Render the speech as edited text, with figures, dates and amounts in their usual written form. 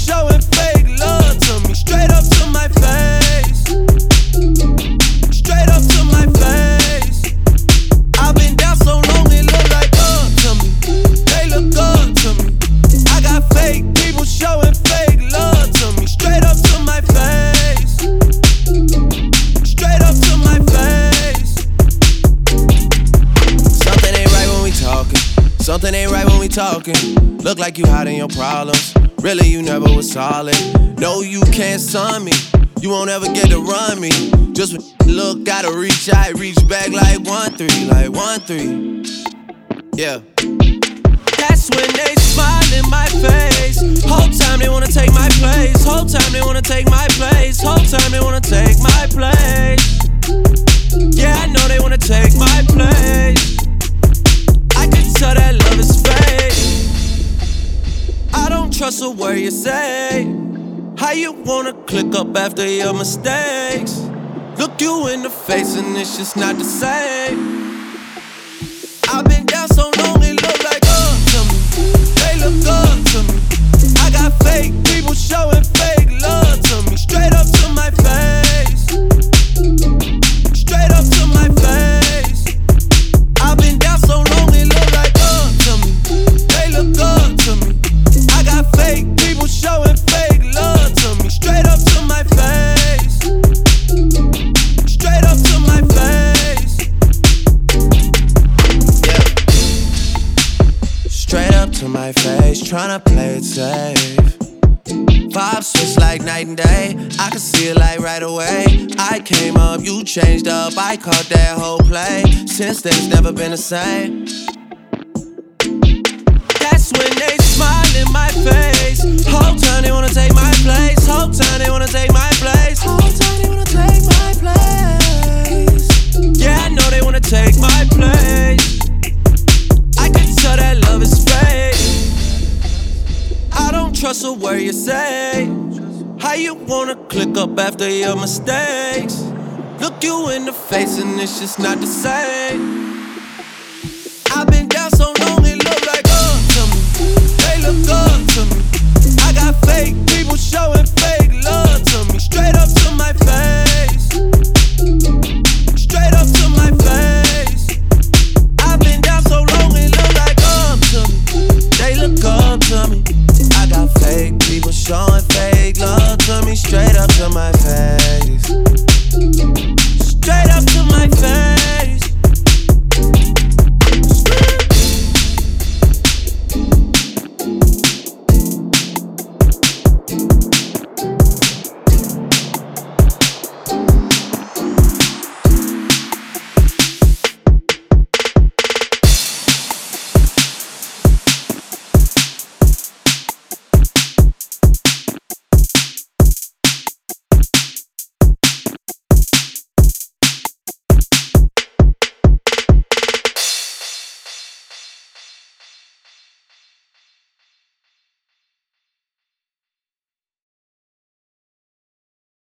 showing fake love to me, straight up to my face. Straight up to my face. I've been down so long it look like up to me. They look up to me. I got fake people showing fake love to me, straight up to my face. Straight up to my face. Something ain't right when we talking. Something ain't right when we talking. Look like you hiding your problems. Really, you never was solid. No, you can't sun me. You won't ever get to run me. Just when look, gotta reach out, reach back like 1-3, like 1-3. Yeah. That's when they smile in my face. Whole time they wanna take my place. Whole time they wanna take my place. Whole time they wanna take my place. Yeah, I know they wanna take my place. I can tell that love is fake. I don't trust a word you say. How you wanna click up after your mistakes? Look you in the face and it's just not the same. I've been down so long it look like up to me. They look up to me. I got fake people showing fake love to me, straight up to my face. Straight up to my face. I've been down so long it look like up to me. They look up to me. I got fake people showing fake love to me, straight up to my face. Straight up to my face. Yeah. Straight up to my face, tryna play it safe. Vibes switch like night and day. I can see it like right away. I came up, you changed up. I caught that whole play. Since then it's never been the same. That's when they smile in my face. Whole time they wanna take my place. Whole time they wanna take my place. Whole time they wanna take my place. Yeah, I know they wanna take my place. I can tell that love is fake. I don't trust a word you say. How you wanna click up after your mistakes? Look you in the face and it's just not the same.